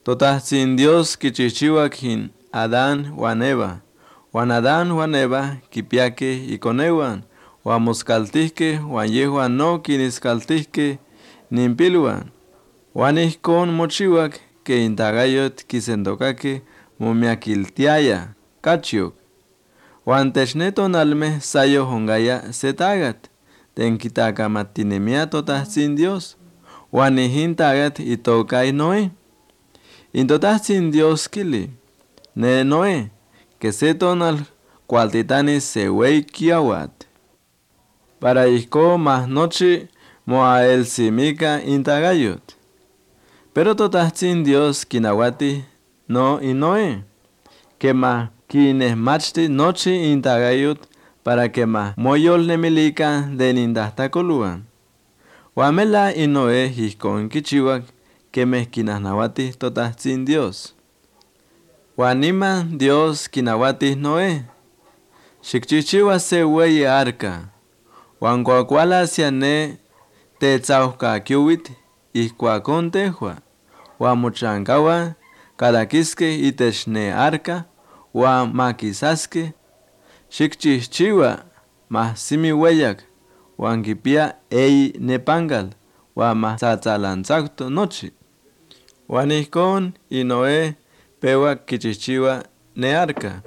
Totahtzin Dios kichichiwak hin Adán wan Eva. Wan Adán wan Eva kipiake ikonewan. Wan moskaltihke wan yehuan no kiniskaltihke nimpilwan. Wan ihkon mochiwak ke intagayot kisendokake momiakiltiaya kachiok. Wan techneton alme sayo hongaya setagat. Ten kitakamattinemia totahtzin Dios. Wan ihintagat itokay Noé. Intotahtzin Dios kili. Ne Noé, que setonal cualtitani sewey kiawat. Para ihko mas noche moa el simika intagayot. Pero totahtzin Dios kinawati no y Noé. Que ma kinesmachti noche intagayot para que ma moyol nemilika de nindahtakoluan. Wamela y Noé hikon kichiwak que mezquinasnawati totahtzin Dios. Wanima Dios kinawati Noé. Xikchichiwa se wey arca. Wan kuakuala siane te tzauhka kiuwit ihkuakon tehua. Wan mochankawa kalakiske itechne arca. Wan makisaske. Xikchichiwa mahsimi weyak. Wan kipia ei nepangal. Wan mahtzatzalantzakto nochi. Wan ihkon y Noé pewa kichichiwa ne arca.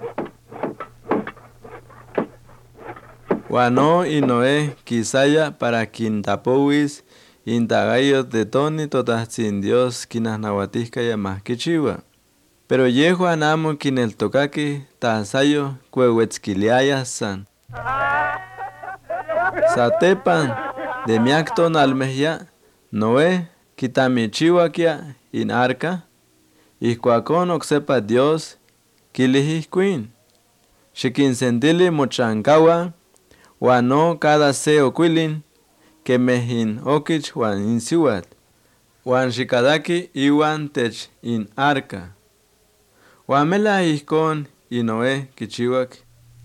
Wano y Noé kisaya para kintapowis intagayot de toni totahtzin Dios kinasnawatihkaya mas kichiwa. Pero yehuan amo kineltokaki tasayo kuewetzkiliaya san. Satepan de miakton almehya Noé kitamichiwakia in arca. Ihkuakon oksepa Dios kilihihkuin. Xikinsentili mochankawa. Wano cada se okwilin. Que mehin okich wan insiwat. Wan shikadaki iwan tech in arca. Wamela ihkon y Noé kichiwak.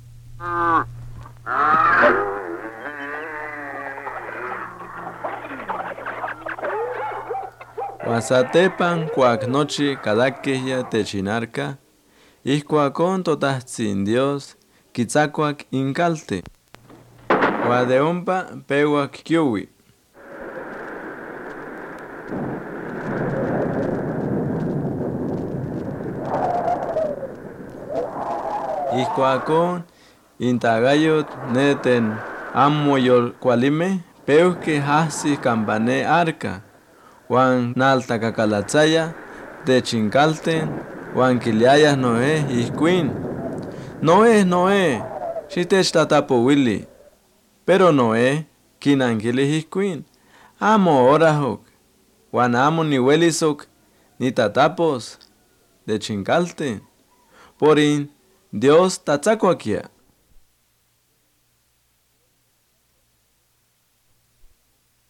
Wasatepan kuak nochi kadakehya techinarca, ihkuakon totahtzin Dios kitzakuak inkalte. Wadeompa pewak kiuwi. Ihkuakon intagayot neten amoyol kualime peuke hasi kampane arca. Wan naltakakalatzaya techinkalten wan kiliaya Noé ihkuin. Noé, xitechtatapowili. Pero Noé kinankili ihkuin. Amo orahok. Wan amo niwelisok ni tatapos techinkalten. Porin Dios tatzakwakia.